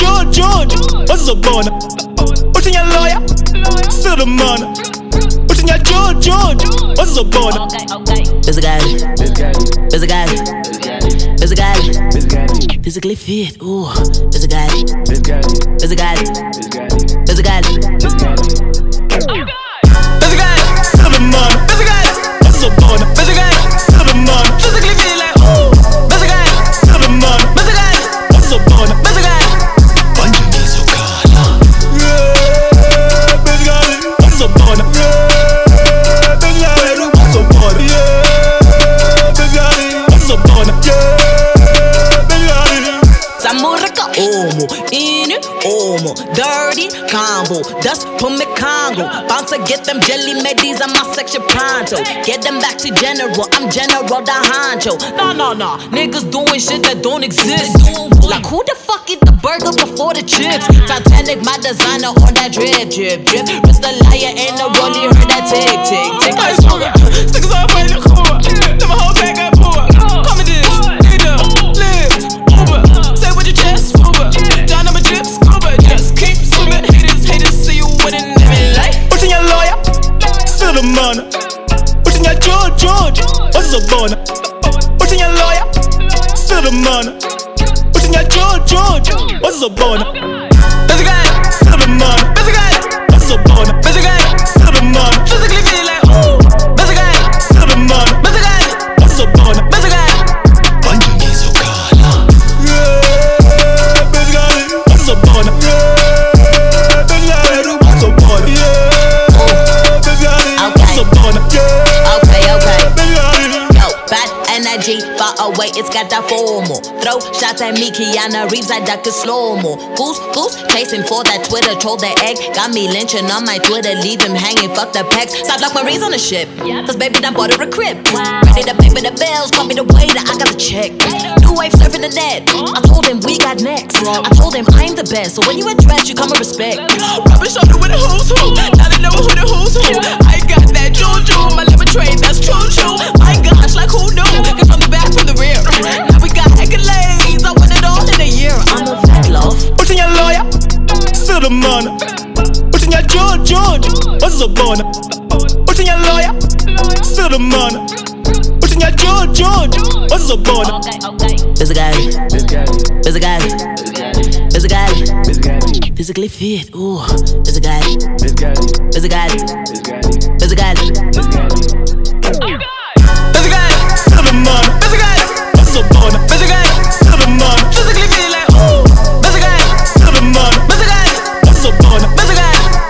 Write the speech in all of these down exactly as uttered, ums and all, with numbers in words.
George, George, what's up, Bona? What's in your lawyer? Still the money. What's in your George, George, what's up, Bona? There's a guy, there's a guy, there's a guy, physically fit, ooh. There's a guy, there's a guy, there's a guy, there's a guy, still the money. There's a guy, what's up, Bona? There's a guy, still the money. Physically fit like ooh. There's a guy, still the money. There's a guy, what's up, Bona? There's a guy. Omo, in it, omo, dirty combo, dust from me Congo. Bound to get them jelly medis on my section pronto. Get them back to general, I'm general the honcho. Nah, nah, nah, niggas doing shit that don't exist. Like who the fuck eat the burger before the chips? Titanic, my designer on that drip, drip, drip. Rest the liar ain't no rollie, heard that tick, tick, tick. I smoke it, stickers on fire, look over. Then my whole bag got poor. Come with this, nigga, live, Uber. Say with your chest, Uber. Down on my drip, scuba, just keep swimming. Haters, haters, see you winning every life. What's in your lawyer? Still the money. What's in your George, George, what's up, Bona? What's in your lawyer? Still the money. What's in your George, George, what's up, Bona? There's a guy, still the money. there's a guy, what's up, Bona? there's a guy, still the money. physically feel like ooh. There's a guy, still the money. there's a guy, what's up, Bona? there's a guy. Energy far away, it's got that formal. Throw shots at me, Keanu Reeves, I duck a slow-mo. Goose, goose, chasing for that Twitter, troll the egg. Got me lynching on my Twitter, leave him hanging, fuck the pecs. Stop like Marie's on the ship, cause baby done bought her a crib. Ready to pay for the bills, call me the waiter, I got the check. New wave surfing the net, I told him we got next. I told him I'm the best, so when you address, you come with respect. Rubber shoulder with a who's who, now they know who the who's who. I got that juju, my lemon trade, that's true, true. My gosh, like who knew? Get from the back, from the rear. Now we got accolades, I win it all in a year. I'm a vet, love. What's in your lawyer? Still the money. What's in your George, George, what's up, Bona? What's in your lawyer? Still the money. What's in your George, George, what's up, Bona? There's a guy, there's a guy, there's a guy, physically fit, ooh. There's a guy, there's a guy, there's a guy, there's a guy. Still the money. There's a guy, what's up, Bona? There's a guy, still the money. Physically feel like ooh. There's a guy, still the money. there's a guy, what's up, Bona? there's a guy.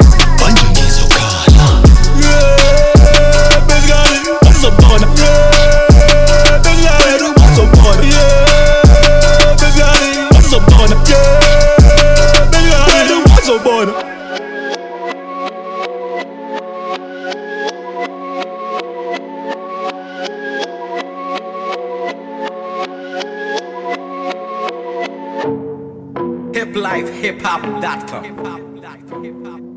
Yeah, there's a guy, what's up, Bona? Yeah, there's a guy, what's up, Bona? Yeah, there's a guy, what's up, Bona? Yeah, there's a guy, what's up, Bona? Hip life, hip hop dot com.